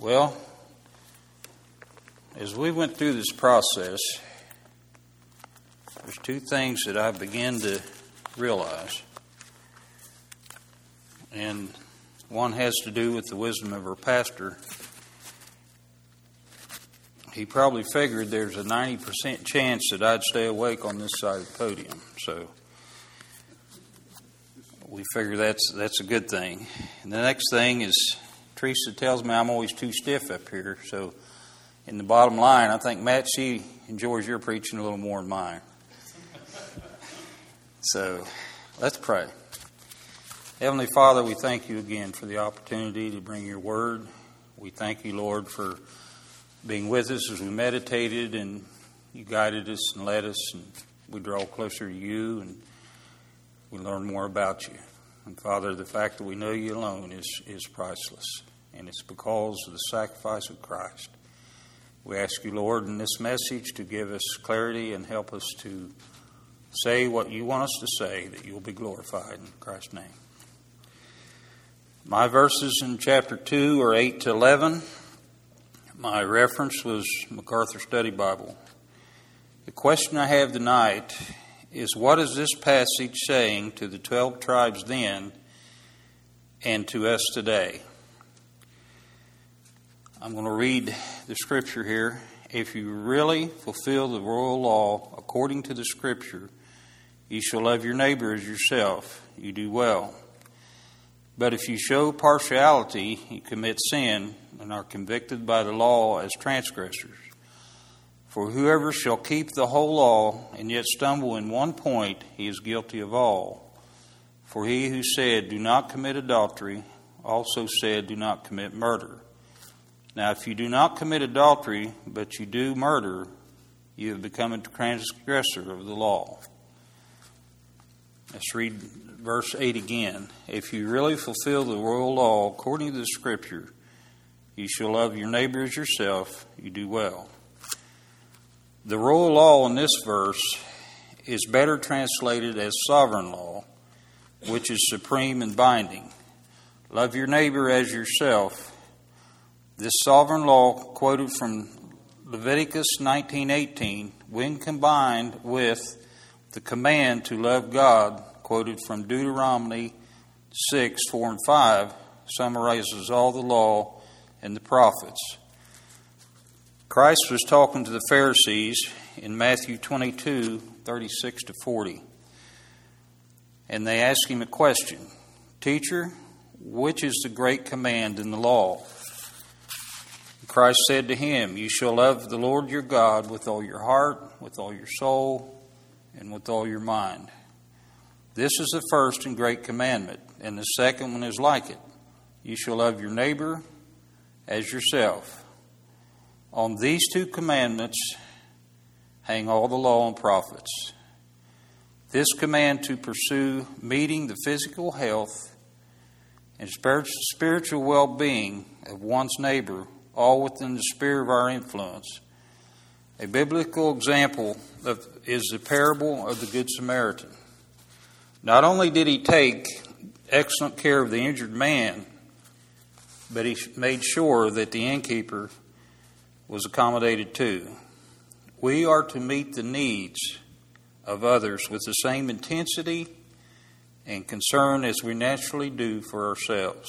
Well, as we went through this process, there's two things that I began to realize. And one has to do with the wisdom of our pastor. He probably figured there's a 90% chance that I'd stay awake on this side of the podium. So we figure that's a good thing. And the next thing is Teresa tells me I'm always too stiff up here. So in the bottom line, I think, Matt, she enjoys your preaching a little more than mine. So let's pray. Heavenly Father, we thank you again for the opportunity to bring your word. We thank you, Lord, for being with us as we meditated and you guided us and led us, and we draw closer to you and we learn more about you. And Father, the fact that we know you alone is priceless, and it's because of the sacrifice of Christ. We ask you, Lord, in this message to give us clarity and help us to say what you want us to say, that you'll be glorified in Christ's name. My verses in chapter 2 are 8 to 11. My reference was MacArthur Study Bible. The question I have tonight is, what is this passage saying to the 12 tribes then and to us today? I'm going to read the scripture here. If you really fulfill the royal law according to the scripture, you shall love your neighbor as yourself. You do well. But if you show partiality, you commit sin and are convicted by the law as transgressors. For whoever shall keep the whole law and yet stumble in one point, he is guilty of all. For he who said, do not commit adultery, also said, do not commit murder. Now, if you do not commit adultery, but you do murder, you have become a transgressor of the law. Let's read verse 8 again. If you really fulfill the royal law according to the scripture, you shall love your neighbor as yourself. You do well. The royal law in this verse is better translated as sovereign law, which is supreme and binding. Love your neighbor as yourself. This sovereign law, quoted from Leviticus 19:18, when combined with the command to love God, quoted from Deuteronomy 6:4 and 5, summarizes all the law and the prophets. Christ was talking to the Pharisees in Matthew 22:36 to 40. And they asked him a question. Teacher, which is the great command in the law? Christ said to him, you shall love the Lord your God with all your heart, with all your soul, and with all your mind. This is the first and great commandment, and the second one is like it. You shall love your neighbor as yourself. On these two commandments hang all the law and prophets. This command to pursue meeting the physical health and spiritual well-being of one's neighbor, all within the sphere of our influence. A biblical example is the parable of the Good Samaritan. Not only did he take excellent care of the injured man, but he made sure that the innkeeper was accommodated too. We are to meet the needs of others with the same intensity and concern as we naturally do for ourselves.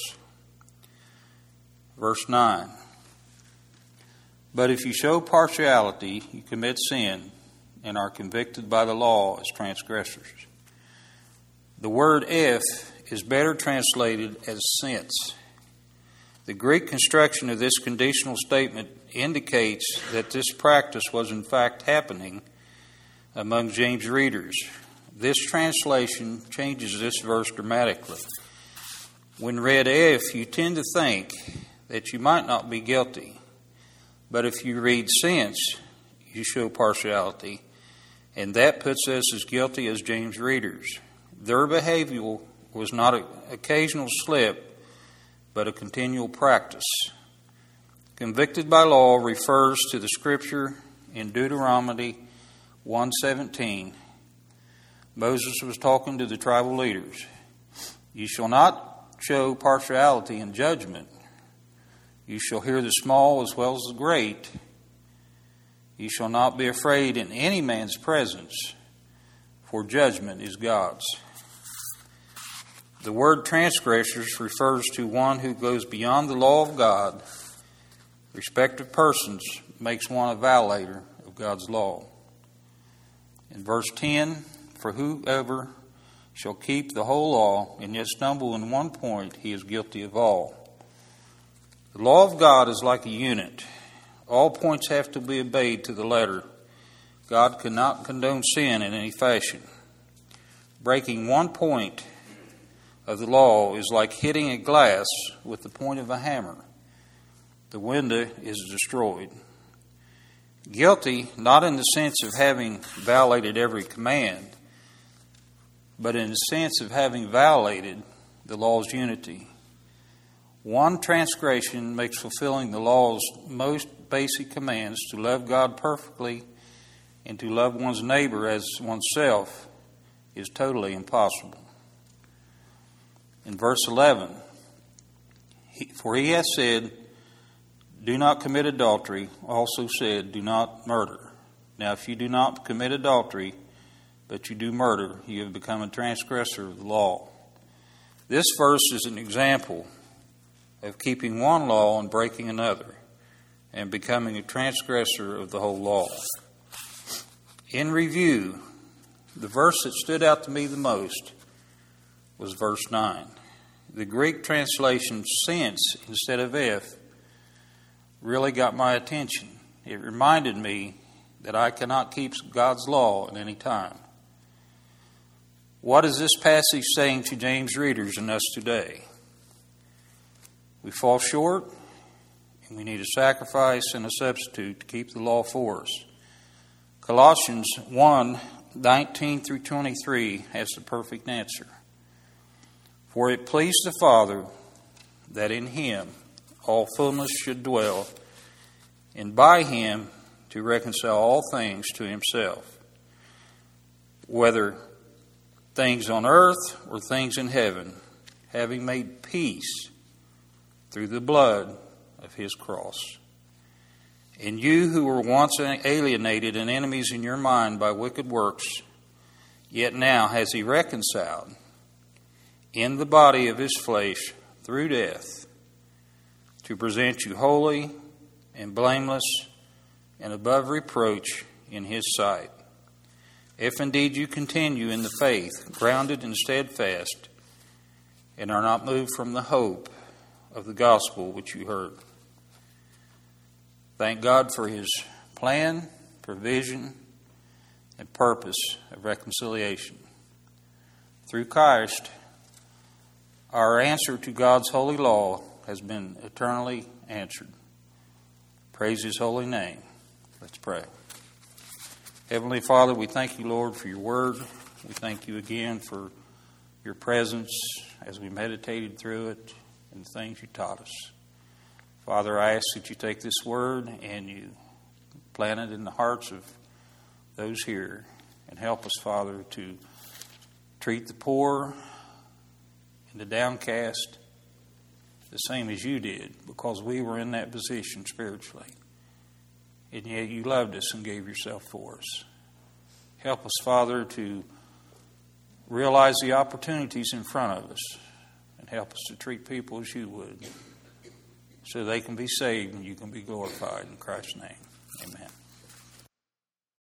Verse 9. But if you show partiality, you commit sin and are convicted by the law as transgressors. The word if is better translated as since. The Greek construction of this conditional statement indicates that this practice was in fact happening among James readers. This translation changes this verse dramatically. When read if, you tend to think that you might not be guilty. But if you read since, you show partiality, and that puts us as guilty as James readers. Their behavior was not an occasional slip, but a continual practice. Convicted by law refers to the scripture in Deuteronomy 1:17. Moses was talking to the tribal leaders. You shall not show partiality in judgment. You shall hear the small as well as the great. You shall not be afraid in any man's presence, for judgment is God's. The word transgressors refers to one who goes beyond the law of God. Respect of persons makes one a violator of God's law. In verse 10, for whoever shall keep the whole law and yet stumble in one point, he is guilty of all. The law of God is like a unit. All points have to be obeyed to the letter. God cannot condone sin in any fashion. Breaking one point of the law is like hitting a glass with the point of a hammer. The window is destroyed. Guilty, not in the sense of having violated every command, but in the sense of having violated the law's unity. One transgression makes fulfilling the law's most basic commands to love God perfectly and to love one's neighbor as oneself is totally impossible. In verse 11, for he has said, do not commit adultery, also said, do not murder. Now if you do not commit adultery, but you do murder, you have become a transgressor of the law. This verse is an example of keeping one law and breaking another, and becoming a transgressor of the whole law. In review, the verse that stood out to me the most was verse 9. The Greek translation since instead of if really got my attention. It reminded me that I cannot keep God's law at any time. What is this passage saying to James readers and us today? We fall short, and we need a sacrifice and a substitute to keep the law for us. Colossians 1:19 through 23 has the perfect answer. For it pleased the Father that in him all fullness should dwell, and by him to reconcile all things to himself, whether things on earth or things in heaven, having made peace through the blood of his cross. And you who were once alienated and enemies in your mind by wicked works, yet now has he reconciled in the body of his flesh through death, to present you holy and blameless and above reproach in his sight. If indeed you continue in the faith, grounded and steadfast, and are not moved from the hope of the gospel which you heard. Thank God for his plan, provision, and purpose of reconciliation. Through Christ, our answer to God's holy law has been eternally answered. Praise his holy name. Let's pray. Heavenly Father, we thank you, Lord, for your word. We thank you again for your presence as we meditated through it and the things you taught us. Father, I ask that you take this word and you plant it in the hearts of those here and help us, Father, to treat the poor and the downcast the same as you did, because we were in that position spiritually. And yet you loved us and gave yourself for us. Help us, Father, to realize the opportunities in front of us and help us to treat people as you would, so they can be saved and you can be glorified. In Christ's name, amen.